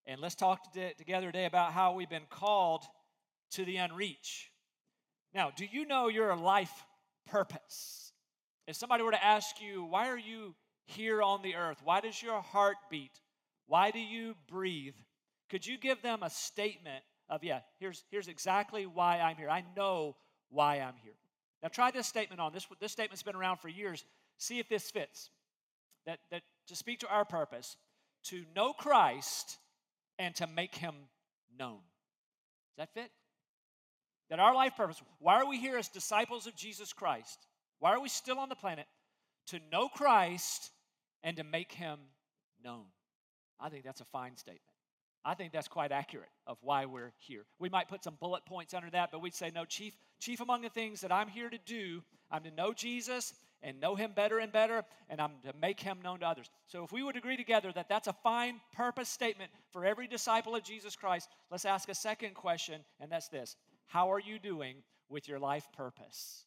And let's talk together today about how we've been called to the unreached. Now, do you know your life purpose? If somebody were to ask you, why are you here on the earth? Why does your heart beat? Why do you breathe? Could you give them a statement of, yeah, here's exactly why I'm here. I know why I'm here. Now try this statement on. This statement's been around for years. See if this fits. That to speak to our purpose, to know Christ and to make him known. Does that fit? That our life purpose, why are we here as disciples of Jesus Christ? Why are we still on the planet? To know Christ and to make him known. I think that's a fine statement. I think that's quite accurate of why we're here. We might put some bullet points under that, but we'd say, no, chief among the things that I'm here to do, I'm to know Jesus and know him better and better, and I'm to make him known to others. So if we would agree together that that's a fine purpose statement for every disciple of Jesus Christ, let's ask a second question, and that's this. How are you doing with your life purpose?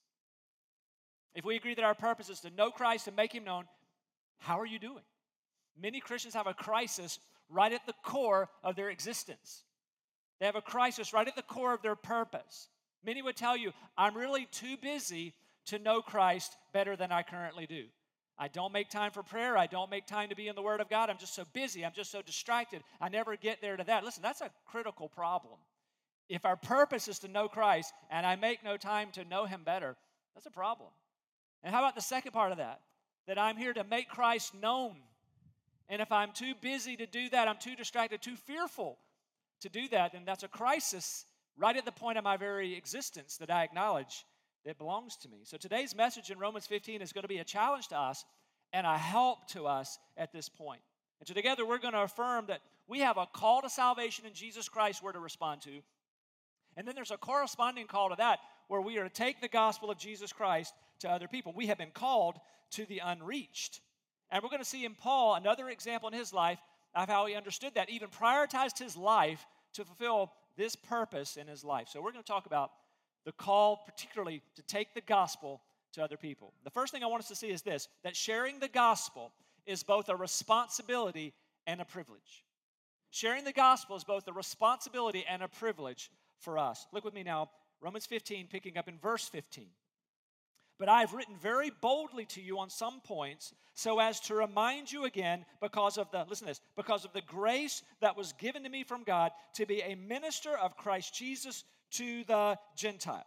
If we agree that our purpose is to know Christ and make him known, how are you doing? Many Christians have a crisis right at the core of their existence. They have a crisis right at the core of their purpose. Many would tell you, I'm really too busy to know Christ better than I currently do. I don't make time for prayer. I don't make time to be in the Word of God. I'm just so busy. I'm just so distracted. I never get there to that. Listen, that's a critical problem. If our purpose is to know Christ and I make no time to know him better, that's a problem. And how about the second part of that? That I'm here to make Christ known. And if I'm too busy to do that, I'm too distracted, too fearful to do that, then that's a crisis right at the point of my very existence that I acknowledge that belongs to me. So today's message in Romans 15 is going to be a challenge to us and a help to us at this point. And so together we're going to affirm that we have a call to salvation in Jesus Christ we're to respond to. And then there's a corresponding call to that where we are to take the gospel of Jesus Christ to other people. We have been called to the unreached. And we're going to see in Paul another example in his life of how he understood that, even prioritized his life to fulfill this purpose in his life. So we're going to talk about the call particularly to take the gospel to other people. The first thing I want us to see is this, that sharing the gospel is both a responsibility and a privilege. Sharing the gospel is both a responsibility and a privilege for us. Look with me now, Romans 15, picking up in verse 15. But I have written very boldly to you on some points so as to remind you again because of the grace that was given to me from God to be a minister of Christ Jesus to the Gentiles.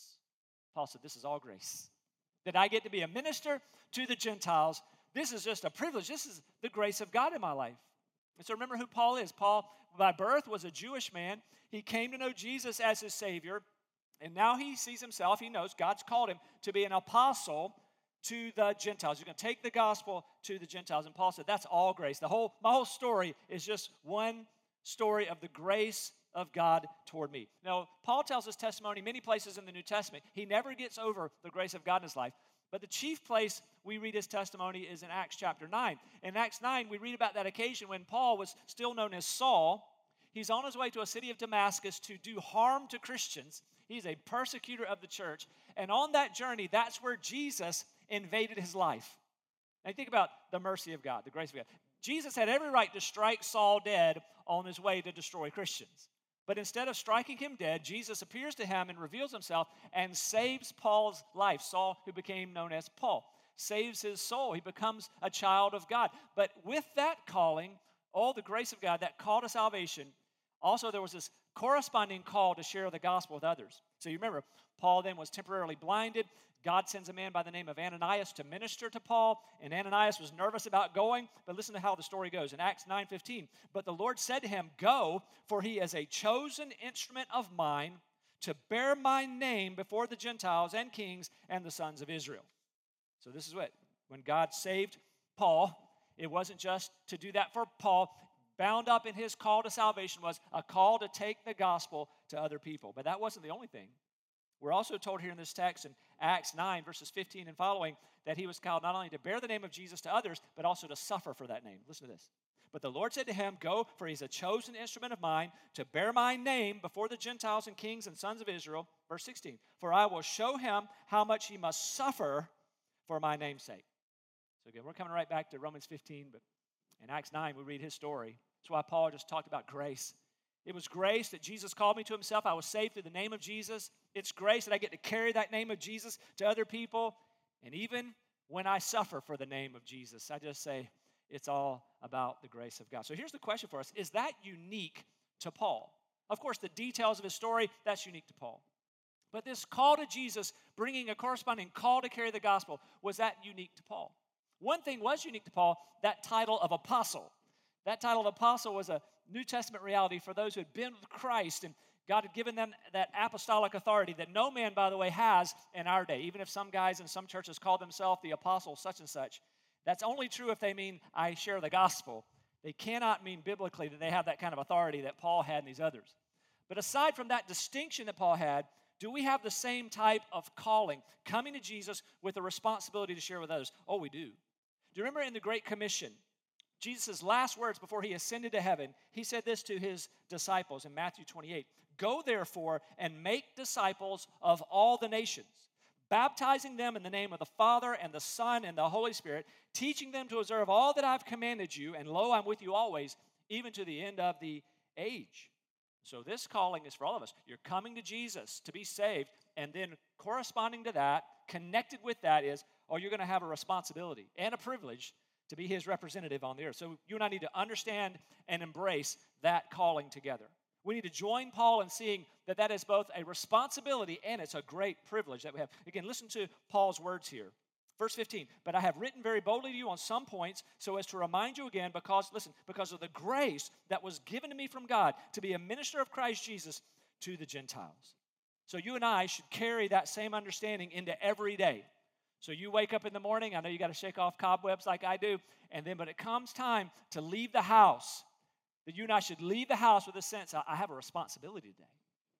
Paul said, this is all grace. That I get to be a minister to the Gentiles. This is just a privilege. This is the grace of God in my life. And so remember who Paul is. Paul, by birth, was a Jewish man. He came to know Jesus as his Savior. And now he sees himself, he knows God's called him to be an apostle to the Gentiles. He's going to take the gospel to the Gentiles. And Paul said, that's all grace. My whole story is just one story of the grace of God toward me. Now, Paul tells his testimony many places in the New Testament. He never gets over the grace of God in his life. But the chief place we read his testimony is in Acts chapter 9. In Acts 9, we read about that occasion when Paul was still known as Saul. He's on his way to a city of Damascus to do harm to Christians. He's a persecutor of the church. And on that journey, that's where Jesus invaded his life. And think about the mercy of God, the grace of God. Jesus had every right to strike Saul dead on his way to destroy Christians. But instead of striking him dead, Jesus appears to him and reveals himself and saves Paul's life. Saul, who became known as Paul, saves his soul. He becomes a child of God. But with that calling, all the grace of God, that call to salvation, also there was this corresponding call to share the gospel with others. So you remember, Paul then was temporarily blinded. God sends a man by the name of Ananias to minister to Paul, and Ananias was nervous about going, but listen to how the story goes. In Acts 9:15, but the Lord said to him, go, for he is a chosen instrument of mine to bear my name before the Gentiles and kings and the sons of Israel. So this is when God saved Paul, it wasn't just to do that for Paul. Bound up in his call to salvation was a call to take the gospel to other people. But that wasn't the only thing. We're also told here in this text in Acts 9, verses 15 and following, that he was called not only to bear the name of Jesus to others, but also to suffer for that name. Listen to this. But the Lord said to him, go, for he's a chosen instrument of mine to bear my name before the Gentiles and kings and sons of Israel. Verse 16, for I will show him how much he must suffer for my name's sake. So again, we're coming right back to Romans 15, but in Acts 9, we read his story. That's why Paul just talked about grace. It was grace that Jesus called me to himself. I was saved through the name of Jesus. It's grace that I get to carry that name of Jesus to other people. And even when I suffer for the name of Jesus, I just say it's all about the grace of God. So here's the question for us. Is that unique to Paul? Of course, the details of his story, that's unique to Paul. But this call to Jesus, bringing a corresponding call to carry the gospel, was that unique to Paul? One thing was unique to Paul, that title of apostle. That title of apostle was a New Testament reality for those who had been with Christ, and God had given them that apostolic authority that no man, by the way, has in our day. Even if some guys in some churches call themselves the apostle such and such, that's only true if they mean I share the gospel. They cannot mean biblically that they have that kind of authority that Paul had and these others. But aside from that distinction that Paul had, do we have the same type of calling, coming to Jesus with a responsibility to share with others? Oh, we do. Do you remember in the Great Commission, Jesus' last words before he ascended to heaven, he said this to his disciples in Matthew 28, "Go therefore and make disciples of all the nations, baptizing them in the name of the Father and the Son and the Holy Spirit, teaching them to observe all that I've commanded you, and lo, I'm with you always, even to the end of the age." So this calling is for all of us. You're coming to Jesus to be saved, and then corresponding to that, connected with that is, you're going to have a responsibility and a privilege to be his representative on the earth. So you and I need to understand and embrace that calling together. We need to join Paul in seeing that that is both a responsibility and it's a great privilege that we have. Again, listen to Paul's words here. Verse 15, "But I have written very boldly to you on some points so as to remind you again because of the grace that was given to me from God to be a minister of Christ Jesus to the Gentiles." So you and I should carry that same understanding into every day. So you wake up in the morning, I know you got to shake off cobwebs like I do, and then when it comes time to leave the house, that you and I should leave the house with a sense, I have a responsibility today.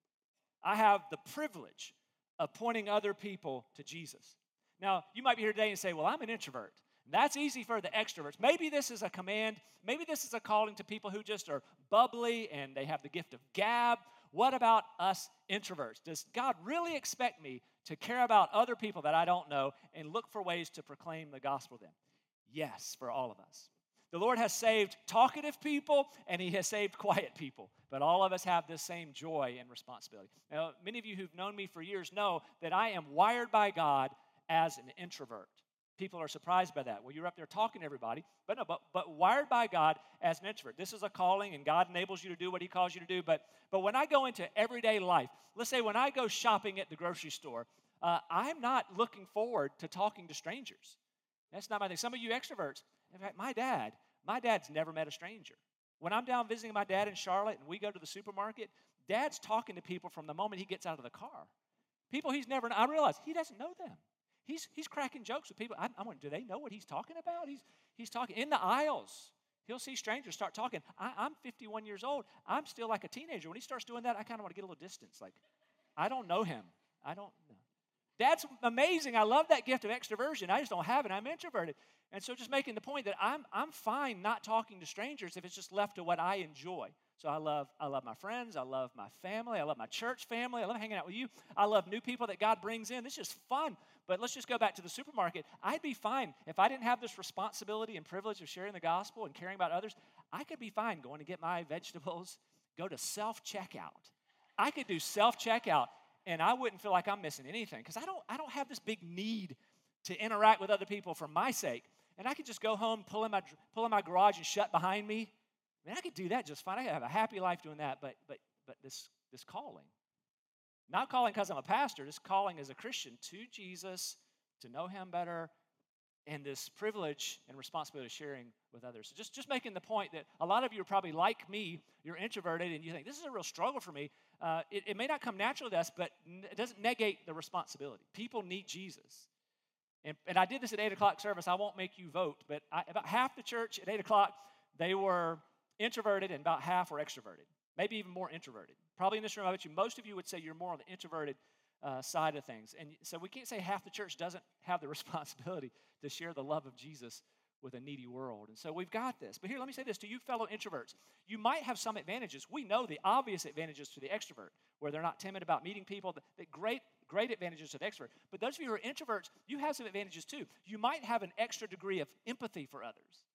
I have the privilege of pointing other people to Jesus. Now, you might be here today and say, well, I'm an introvert. That's easy for the extroverts. Maybe this is a command. Maybe this is a calling to people who just are bubbly and they have the gift of gab. What about us introverts? Does God really expect me to care about other people that I don't know and look for ways to proclaim the gospel to them? Yes, for all of us. The Lord has saved talkative people and he has saved quiet people. But all of us have this same joy and responsibility. Now, many of you who've known me for years know that I am wired by God as an introvert. People are surprised by that. Well, you're up there talking to everybody, but wired by God as an introvert. This is a calling, and God enables you to do what he calls you to do. But when I go into everyday life, let's say when I go shopping at the grocery store, I'm not looking forward to talking to strangers. That's not my thing. Some of you extroverts, in fact, my dad's never met a stranger. When I'm down visiting my dad in Charlotte and we go to the supermarket, Dad's talking to people from the moment he gets out of the car. People I realize he doesn't know them. He's cracking jokes with people. I'm wondering, do they know what he's talking about? He's talking in the aisles. He'll see strangers start talking. I'm 51 years old. I'm still like a teenager. When he starts doing that, I kind of want to get a little distance. Like, I don't know him. I don't know. That's amazing. I love that gift of extroversion. I just don't have it. I'm introverted. And so just making the point that I'm fine not talking to strangers if it's just left to what I enjoy. So I love my friends. I love my family. I love my church family. I love hanging out with you. I love new people that God brings in. This is fun. But let's just go back to the supermarket. I'd be fine if I didn't have this responsibility and privilege of sharing the gospel and caring about others. I could be fine going to get my vegetables, go to self-checkout. I could do self-checkout, and I wouldn't feel like I'm missing anything because I don't have this big need to interact with other people for my sake. And I could just go home, pull in my garage and shut behind me. I mean, I could do that just fine. I could have a happy life doing that, but this calling, not calling because I'm a pastor, this calling as a Christian to Jesus, to know him better, and this privilege and responsibility of sharing with others. So just making the point that a lot of you are probably like me, you're introverted, and you think, this is a real struggle for me. It may not come naturally to us, but it doesn't negate the responsibility. People need Jesus. And I did this at 8 o'clock service. I won't make you vote, but about half the church at 8 o'clock, they were introverted, and about half were extroverted, maybe even more introverted. Probably in this room, I bet you most of you would say you're more on the introverted side of things. And so we can't say half the church doesn't have the responsibility to share the love of Jesus with a needy world. And so we've got this. But here, let me say this to you fellow introverts. You might have some advantages. We know the obvious advantages to the extrovert, where they're not timid about meeting people, the great advantages to the extrovert. But those of you who are introverts, you have some advantages too. You might have an extra degree of empathy for others.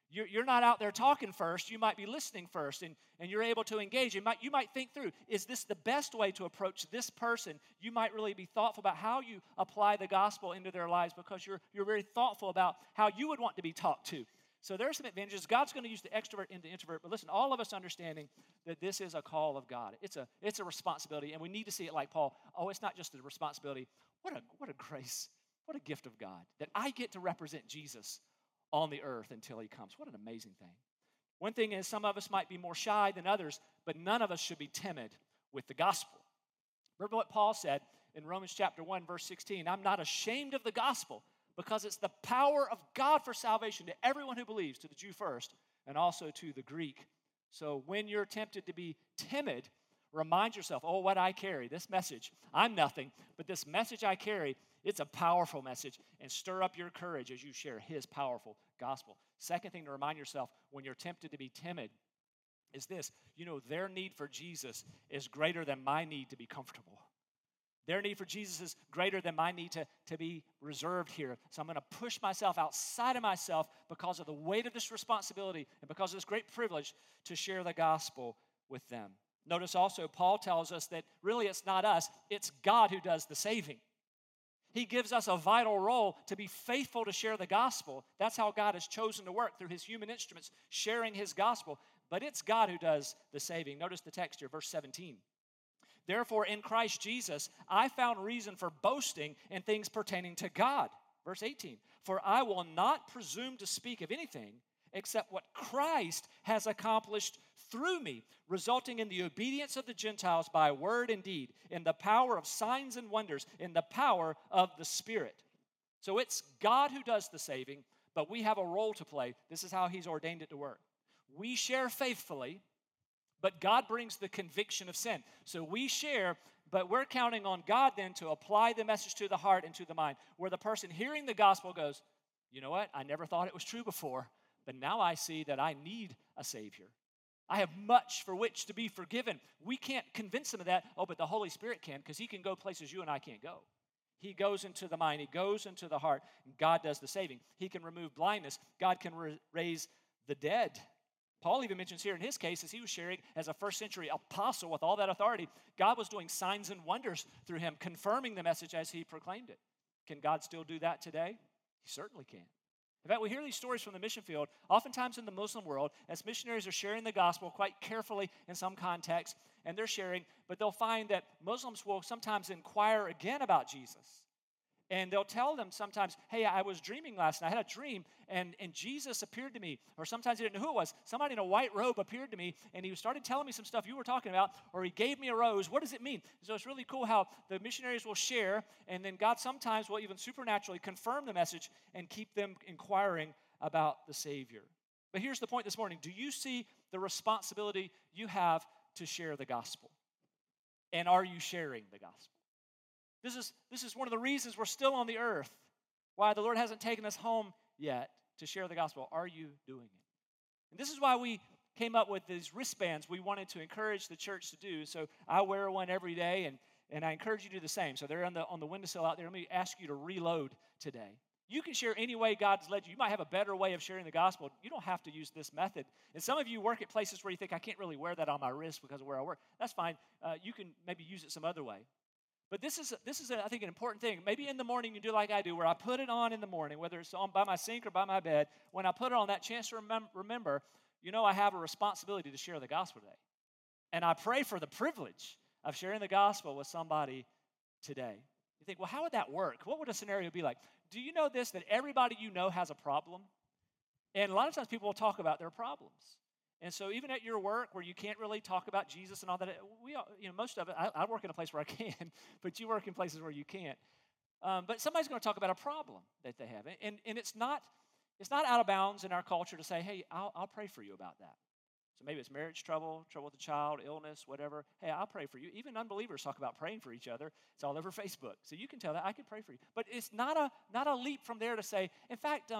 You're not out there talking first. You might be listening first, and you're able to engage. You might think through, is this the best way to approach this person? You might really be thoughtful about how you apply the gospel into their lives because you're very thoughtful about how you would want to be talked to. So there are some advantages. God's going to use the extrovert and the introvert, but listen, all of us understanding that this is a call of God. It's a responsibility, and we need to see it like Paul. Oh, it's not just a responsibility. What a grace, what a gift of God that I get to represent Jesus on the earth until he comes. What an amazing thing. One thing is some of us might be more shy than others, but none of us should be timid with the gospel. Remember what Paul said in Romans chapter 1, verse 16, I'm not ashamed of the gospel because it's the power of God for salvation to everyone who believes, to the Jew first, and also to the Greek. So when you're tempted to be timid, remind yourself, oh, what I carry, this message, I'm nothing, but this message I carry, it's a powerful message, and stir up your courage as you share his powerful gospel. Second thing to remind yourself when you're tempted to be timid is this. Their need for Jesus is greater than my need to be comfortable. Their need for Jesus is greater than my need to be reserved here. So I'm going to push myself outside of myself because of the weight of this responsibility and because of this great privilege to share the gospel with them. Notice also, Paul tells us that really it's not us, it's God who does the saving. He gives us a vital role to be faithful to share the gospel. That's how God has chosen to work, through his human instruments, sharing his gospel. But it's God who does the saving. Notice the text here, verse 17. Therefore, in Christ Jesus, I found reason for boasting in things pertaining to God. Verse 18. For I will not presume to speak of anything except what Christ has accomplished through me, resulting in the obedience of the Gentiles by word and deed, in the power of signs and wonders, in the power of the Spirit. So it's God who does the saving, but we have a role to play. This is how he's ordained it to work. We share faithfully, but God brings the conviction of sin. So we share, but we're counting on God then to apply the message to the heart and to the mind, where the person hearing the gospel goes, you know what, I never thought it was true before, but now I see that I need a Savior. I have much for which to be forgiven. We can't convince them of that. Oh, but the Holy Spirit can, because he can go places you and I can't go. He goes into the mind. He goes into the heart. And God does the saving. He can remove blindness. God can raise the dead. Paul even mentions here in his case, as he was sharing as a first century apostle with all that authority, God was doing signs and wonders through him, confirming the message as he proclaimed it. Can God still do that today? He certainly can. In fact, we hear these stories from the mission field, oftentimes in the Muslim world, as missionaries are sharing the gospel quite carefully in some context, and they're sharing, but they'll find that Muslims will sometimes inquire again about Jesus. And they'll tell them sometimes, hey, I was dreaming last night. I had a dream, and Jesus appeared to me. Or sometimes they didn't know who it was. Somebody in a white robe appeared to me, and he started telling me some stuff you were talking about, or he gave me a rose. What does it mean? So it's really cool how the missionaries will share, and then God sometimes will even supernaturally confirm the message and keep them inquiring about the Savior. But here's the point this morning. Do you see the responsibility you have to share the gospel? And are you sharing the gospel? This is one of the reasons we're still on the earth, why the Lord hasn't taken us home yet to share the gospel. Are you doing it? And this is why we came up with these wristbands we wanted to encourage the church to do. So I wear one every day, and I encourage you to do the same. So they're on the windowsill out there. Let me ask you to reload today. You can share any way God's led you. You might have a better way of sharing the gospel. You don't have to use this method. And some of you work at places where you think, I can't really wear that on my wrist because of where I work. That's fine. You can maybe use it some other way. But this is I think, an important thing. Maybe in the morning you do like I do, where I put it on in the morning, whether it's on by my sink or by my bed. When I put it on, that chance to remember, I have a responsibility to share the gospel today. And I pray for the privilege of sharing the gospel with somebody today. You think, well, how would that work? What would a scenario be like? Do you know this, that everybody you know has a problem? And a lot of times people will talk about their problems. And so even at your work where you can't really talk about Jesus and all that, most of it, I work in a place where I can, but you work in places where you can't. But somebody's going to talk about a problem that they have. And it's not out of bounds in our culture to say, hey, I'll pray for you about that. So maybe it's marriage trouble with a child, illness, whatever. Hey, I'll pray for you. Even unbelievers talk about praying for each other. It's all over Facebook. So you can tell that I can pray for you. But it's not a leap from there to say, in fact,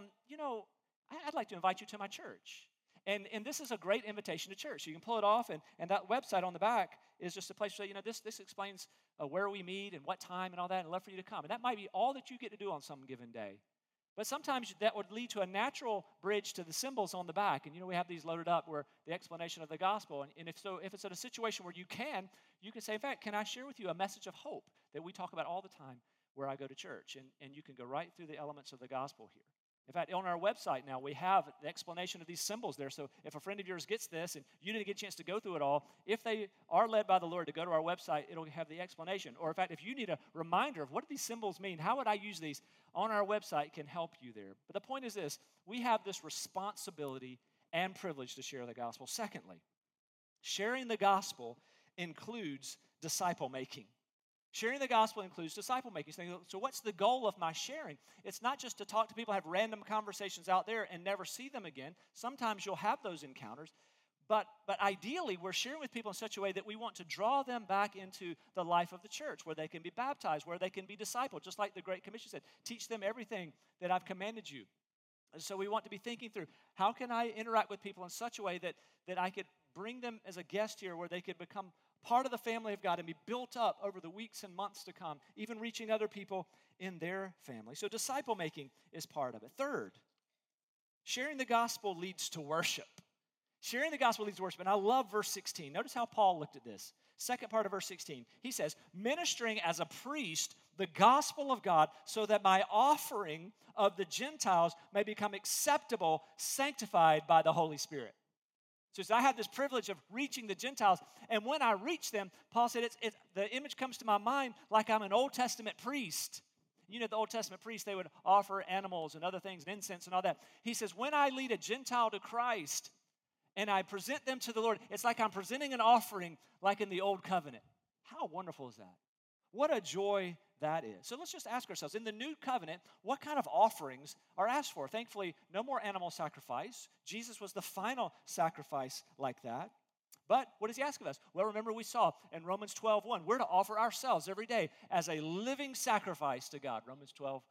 I'd like to invite you to my church. And this is a great invitation to church. You can pull it off, and that website on the back is just a place to say, this explains where we meet and what time and all that, and I'd love for you to come. And that might be all that you get to do on some given day. But sometimes that would lead to a natural bridge to the symbols on the back. And we have these loaded up where the explanation of the gospel. And if it's in a situation where you can say, in fact, can I share with you a message of hope that we talk about all the time where I go to church? And you can go right through the elements of the gospel here. In fact, on our website now, we have the explanation of these symbols there. So if a friend of yours gets this and you didn't get a chance to go through it all, if they are led by the Lord to go to our website, it'll have the explanation. Or in fact, if you need a reminder of what do these symbols mean, how would I use these, on our website can help you there. But the point is this, we have this responsibility and privilege to share the gospel. Secondly, sharing the gospel includes disciple making. Sharing the gospel includes disciple making. So what's the goal of my sharing? It's not just to talk to people, have random conversations out there and never see them again. Sometimes you'll have those encounters. But ideally, we're sharing with people in such a way that we want to draw them back into the life of the church, where they can be baptized, where they can be discipled, just like the Great Commission said, teach them everything that I've commanded you. And so we want to be thinking through, how can I interact with people in such a way that I could bring them as a guest here, where they could become part of the family of God and be built up over the weeks and months to come, even reaching other people in their family. So disciple making is part of it. Third, sharing the gospel leads to worship. Sharing the gospel leads to worship. And I love verse 16. Notice how Paul looked at this. Second part of verse 16. He says, ministering as a priest the gospel of God, so that my offering of the Gentiles may become acceptable, sanctified by the Holy Spirit. So I have this privilege of reaching the Gentiles, and when I reach them, Paul said, the image comes to my mind like I'm an Old Testament priest. The Old Testament priests, they would offer animals and other things, and incense and all that. He says, when I lead a Gentile to Christ and I present them to the Lord, it's like I'm presenting an offering like in the Old Covenant. How wonderful is that? What a joy that is. So let's just ask ourselves, in the New Covenant, what kind of offerings are asked for? Thankfully, no more animal sacrifice. Jesus was the final sacrifice like that. But what does he ask of us? Well, remember we saw in Romans 12:1, we're to offer ourselves every day as a living sacrifice to God, Romans 12:1.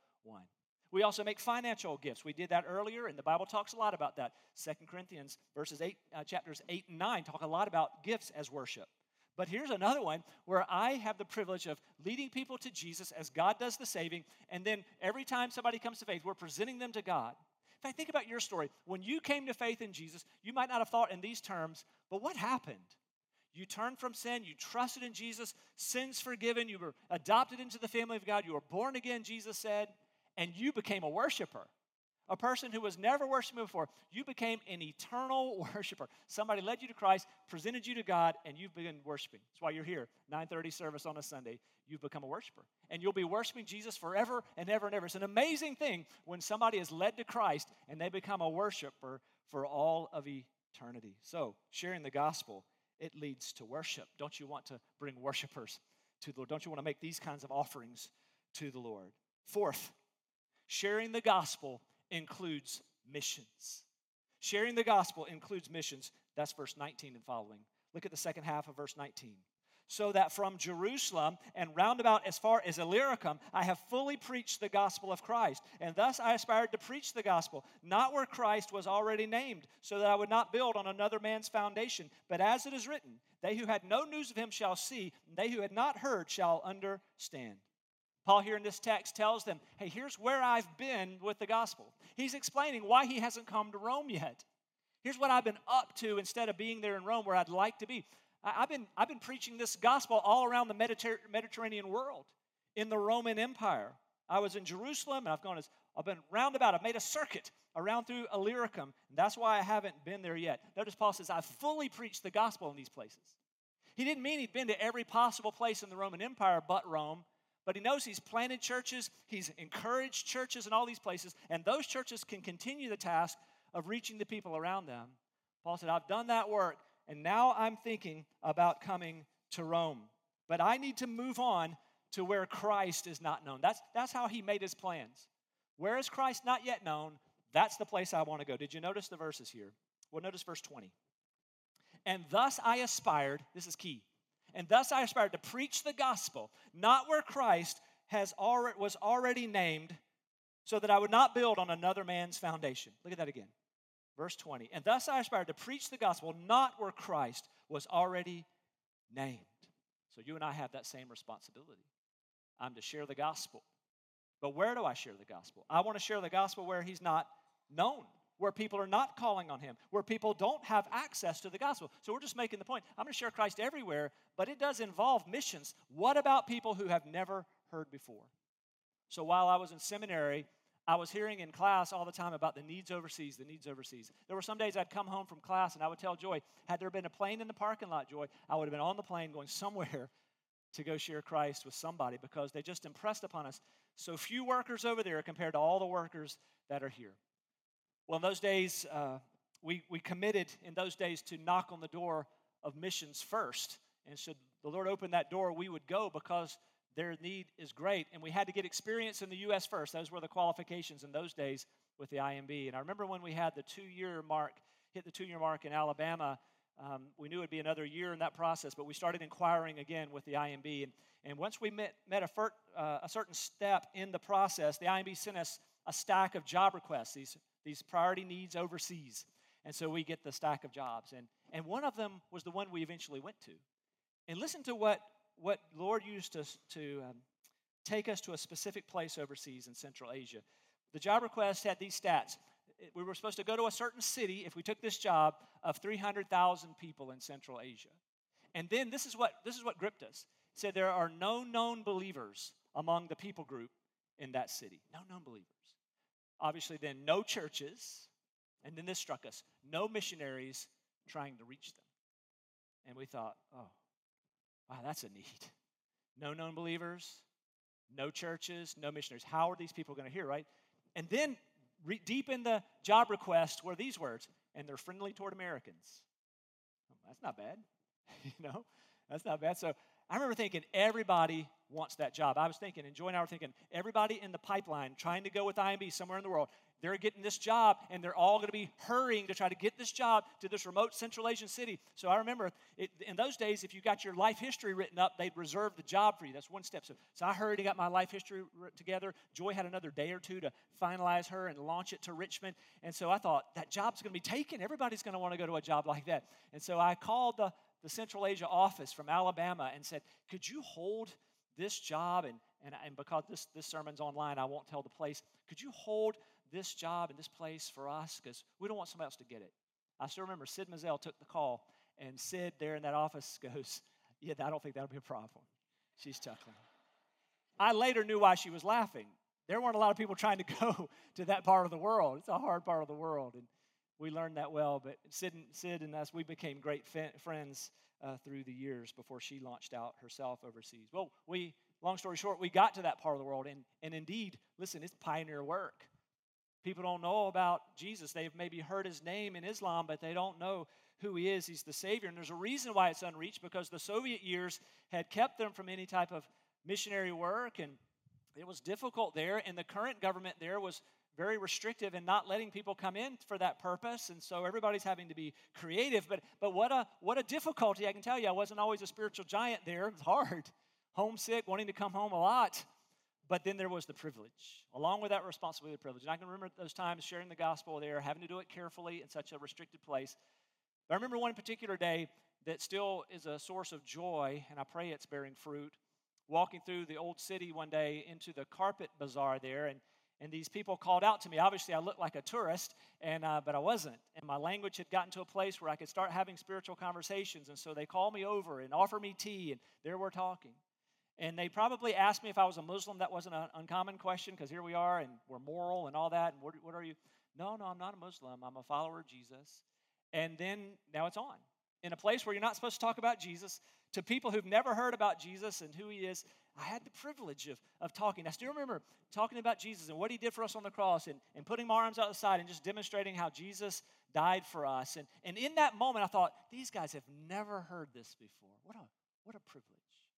We also make financial gifts. We did that earlier, and the Bible talks a lot about that. 2 Corinthians chapters 8 and 9 talk a lot about gifts as worship. But here's another one where I have the privilege of leading people to Jesus as God does the saving, and then every time somebody comes to faith, we're presenting them to God. In fact, think about your story. When you came to faith in Jesus, you might not have thought in these terms, but what happened? You turned from sin, you trusted in Jesus, sins forgiven, you were adopted into the family of God, you were born again, Jesus said, and you became a worshiper. A person who was never worshiping before, you became an eternal worshiper. Somebody led you to Christ, presented you to God, and you've begun worshiping. That's why you're here, 9:30 service on a Sunday. You've become a worshiper. And you'll be worshiping Jesus forever and ever and ever. It's an amazing thing when somebody is led to Christ and they become a worshiper for all of eternity. So, sharing the gospel, it leads to worship. Don't you want to bring worshipers to the Lord? Don't you want to make these kinds of offerings to the Lord? Fourth, sharing the gospel includes missions. Sharing the gospel includes missions. That's verse 19 and following. Look at the second half of verse 19. So that from Jerusalem and round about as far as Illyricum, I have fully preached the gospel of Christ. And thus I aspired to preach the gospel, not where Christ was already named, so that I would not build on another man's foundation. But as it is written, they who had no news of him shall see, and they who had not heard shall understand. Paul here in this text tells them, hey, here's where I've been with the gospel. He's explaining why he hasn't come to Rome yet. Here's what I've been up to instead of being there in Rome where I'd like to be. I've been preaching this gospel all around the Mediterranean world, in the Roman Empire. I was in Jerusalem, and I've been roundabout. I've made a circuit around through Illyricum, and that's why I haven't been there yet. Notice Paul says, I've fully preached the gospel in these places. He didn't mean he'd been to every possible place in the Roman Empire but Rome. But he knows he's planted churches, he's encouraged churches in all these places, and those churches can continue the task of reaching the people around them. Paul said, I've done that work, and now I'm thinking about coming to Rome. But I need to move on to where Christ is not known. That's how he made his plans. Where is Christ not yet known? That's the place I want to go. Did you notice the verses here? Well, notice verse 20. And thus I aspired, this is key, and thus I aspired to preach the gospel, not where Christ was already named, so that I would not build on another man's foundation. Look at that again. Verse 20. And thus I aspired to preach the gospel, not where Christ was already named. So you and I have that same responsibility. I'm to share the gospel But where do I share the gospel? I want to share the gospel where he's not known, where people are not calling on him, where people don't have access to the gospel. So we're just making the point. I'm going to share Christ everywhere, but it does involve missions. What about people who have never heard before? So while I was in seminary, I was hearing in class all the time about the needs overseas, the needs overseas. There were some days I'd come home from class and I would tell Joy, had there been a plane in the parking lot, Joy, I would have been on the plane going somewhere to go share Christ with somebody because they just impressed upon us so few workers over there compared to all the workers that are here. Well, in those days, we committed in those days to knock on the door of missions first. And should the Lord open that door, we would go because their need is great. And we had to get experience in the U.S. first. Those were the qualifications in those days with the IMB. And I remember when we had the 2-year mark, hit the 2-year mark in Alabama, we knew it would be another year in that process, but we started inquiring again with the IMB. And once we met a certain step in the process, the IMB sent us a stack of job requests, these priority needs overseas. And so we get the stack of jobs. And one of them was the one we eventually went to. And listen to what Lord used to take us to a specific place overseas in Central Asia. The job request had these stats. We were supposed to go to a certain city, if we took this job, of 300,000 people in Central Asia. And then this is what gripped us. It said there are no known believers among the people group in that city. No known believers. Obviously then no churches. And then this struck us. No missionaries trying to reach them. And we thought, oh, wow, that's a need. No known believers, no churches, no missionaries. How are these people going to hear, right? And then deep in the job request were these words, and they're friendly toward Americans. That's not bad. That's not bad. So I remember thinking everybody wants that job. I was thinking, and Joy and I were thinking, everybody in the pipeline trying to go with IMB somewhere in the world, they're getting this job, and they're all going to be hurrying to try to get this job to this remote Central Asian city. So I remember in those days, if you got your life history written up, they'd reserve the job for you. That's one step. So I hurried and got my life history together. Joy had another day or two to finalize her and launch it to Richmond. And so I thought, that job's going to be taken. Everybody's going to want to go to a job like that. And so I called the Central Asia office from Alabama and said, could you hold this job? And because this sermon's online, I won't tell the place. Could you hold this job and this place for us? Because we don't want somebody else to get it. I still remember Sid Mazel took the call, and Sid there in that office goes, yeah, I don't think that'll be a problem. She's chuckling. I later knew why she was laughing. There weren't a lot of people trying to go to that part of the world. It's a hard part of the world, and we learned that well. But Sid and us, we became great friends through the years before she launched out herself overseas. Well, long story short, we got to that part of the world, and indeed, listen, it's pioneer work. People don't know about Jesus. They've maybe heard his name in Islam, but they don't know who he is. He's the Savior. And there's a reason why it's unreached, because the Soviet years had kept them from any type of missionary work, and it was difficult there. And the current government there was very restrictive in not letting people come in for that purpose. And so everybody's having to be creative. But what a difficulty, I can tell you. I wasn't always a spiritual giant there. It was hard. Homesick, wanting to come home a lot. But then there was the privilege, along with that responsibility, the privilege. And I can remember those times sharing the gospel there, having to do it carefully in such a restricted place. But I remember one particular day that still is a source of joy, and I pray it's bearing fruit. Walking through the old city one day into the carpet bazaar there, and these people called out to me. Obviously, I looked like a tourist, but I wasn't. And my language had gotten to a place where I could start having spiritual conversations. And so they called me over and offered me tea, and there we're talking. And they probably asked me if I was a Muslim. That wasn't an uncommon question, because here we are, and we're moral and all that. And what are you? No, I'm not a Muslim. I'm a follower of Jesus. And then now it's on. In a place where you're not supposed to talk about Jesus, to people who've never heard about Jesus and who he is, I had the privilege of talking. I still remember talking about Jesus and what he did for us on the cross, and putting my arms out the side and just demonstrating how Jesus died for us. And in that moment, I thought, these guys have never heard this before. What a privilege.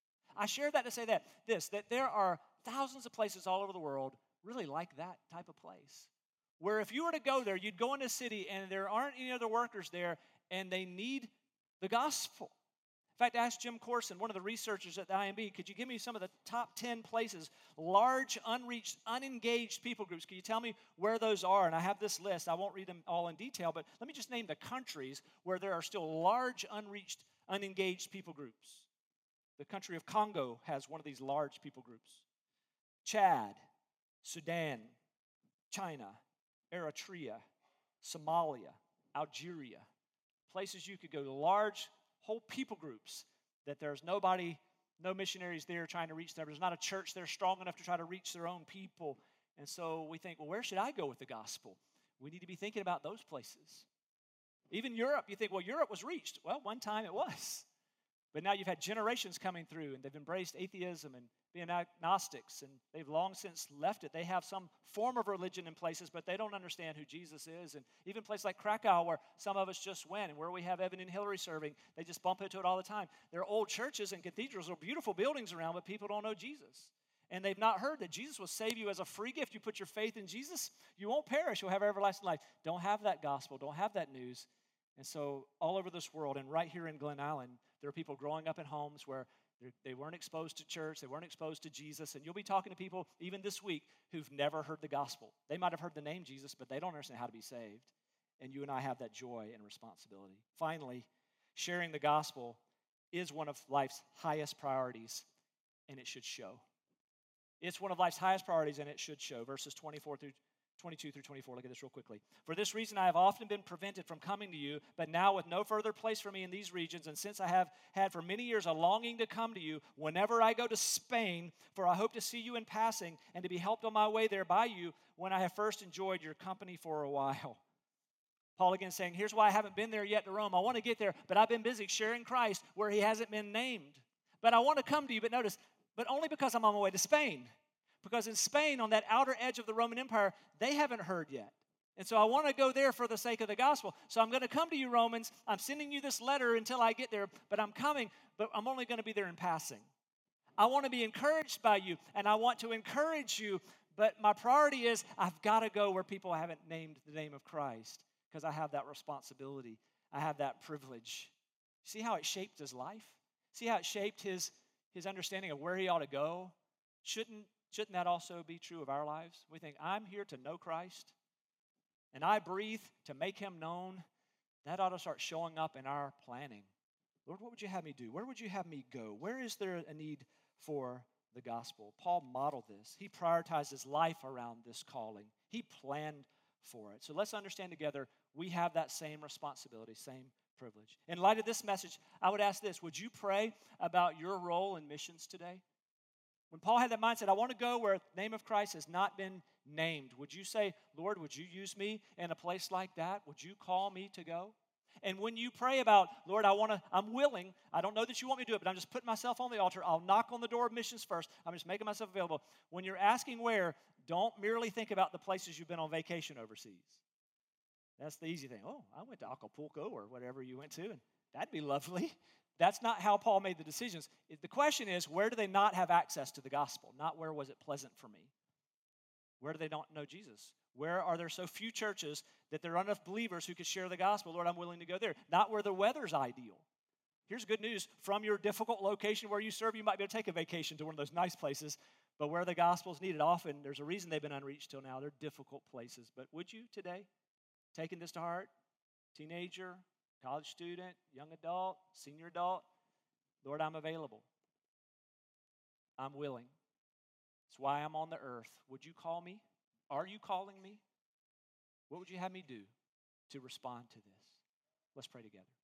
I share that to say that there are thousands of places all over the world really like that type of place, where if you were to go there, you'd go in a city and there aren't any other workers there, and they need the gospel. In fact, I asked Jim Corson, one of the researchers at the IMB, could you give me some of the top 10 places, large, unreached, unengaged people groups? Can you tell me where those are? And I have this list. I won't read them all in detail, but let me just name the countries where there are still large, unreached, unengaged people groups. The country of Congo has one of these large people groups. Chad, Sudan, China, Eritrea, Somalia, Algeria. Places you could go to, large whole people groups that there's nobody, no missionaries there trying to reach them. There's not a church there strong enough to try to reach their own people. And so we think, well, where should I go with the gospel? We need to be thinking about those places. Even Europe, you think, well, Europe was reached. Well, one time it was. But now you've had generations coming through, and they've embraced atheism and being agnostics, and they've long since left it. They have some form of religion in places, but they don't understand who Jesus is. And even places like Krakow, where some of us just went, and where we have Evan and Hillary serving, they just bump into it all the time. There are old churches and cathedrals or beautiful buildings around, but people don't know Jesus. And they've not heard that Jesus will save you as a free gift. You put your faith in Jesus, you won't perish. You'll have everlasting life. Don't have that gospel. Don't have that news. And so all over this world, and right here in Glen Allen, there are people growing up in homes where they weren't exposed to church, they weren't exposed to Jesus, and you'll be talking to people even this week who've never heard the gospel. They might have heard the name Jesus, but they don't understand how to be saved. And you and I have that joy and responsibility. Finally, sharing the gospel is one of life's highest priorities, and it should show. It's one of life's highest priorities, and it should show. Verses 22 through 24, look at this real quickly. For this reason I have often been prevented from coming to you, but now with no further place for me in these regions, and since I have had for many years a longing to come to you, whenever I go to Spain, for I hope to see you in passing, and to be helped on my way there by you, when I have first enjoyed your company for a while. Paul again saying, here's why I haven't been there yet to Rome. I want to get there, but I've been busy sharing Christ where he hasn't been named. But I want to come to you, but notice, but only because I'm on my way to Spain. Because in Spain, on that outer edge of the Roman Empire, they haven't heard yet. And so I want to go there for the sake of the gospel. So I'm going to come to you, Romans. I'm sending you this letter until I get there, but I'm coming, but I'm only going to be there in passing. I want to be encouraged by you, and I want to encourage you, but my priority is I've got to go where people haven't named the name of Christ, because I have that responsibility. I have that privilege. See how it shaped his life? See how it shaped his understanding of where he ought to go? Shouldn't that also be true of our lives? We think, I'm here to know Christ, and I breathe to make him known. That ought to start showing up in our planning. Lord, what would you have me do? Where would you have me go? Where is there a need for the gospel? Paul modeled this. He prioritized his life around this calling. He planned for it. So let's understand together, we have that same responsibility, same privilege. In light of this message, I would ask this: would you pray about your role in missions today? When Paul had that mindset, I want to go where the name of Christ has not been named. Would you say, Lord, would you use me in a place like that? Would you call me to go? And when you pray about, Lord, I'm willing, I don't know that you want me to do it, but I'm just putting myself on the altar. I'll knock on the door of missions first. I'm just making myself available. When you're asking where, don't merely think about the places you've been on vacation overseas. That's the easy thing. Oh, I went to Acapulco or whatever you went to, and that'd be lovely. That's not how Paul made the decisions. The question is, where do they not have access to the gospel? Not where was it pleasant for me? Where do they not know Jesus? Where are there so few churches that there are enough believers who could share the gospel? Lord, I'm willing to go there. Not where the weather's ideal. Here's good news. From your difficult location where you serve, you might be able to take a vacation to one of those nice places. But where the gospel's needed, often there's a reason they've been unreached till now. They're difficult places. But would you today, taking this to heart, teenager, college student, young adult, senior adult, Lord, I'm available. I'm willing. It's why I'm on the earth. Would you call me? Are you calling me? What would you have me do to respond to this? Let's pray together.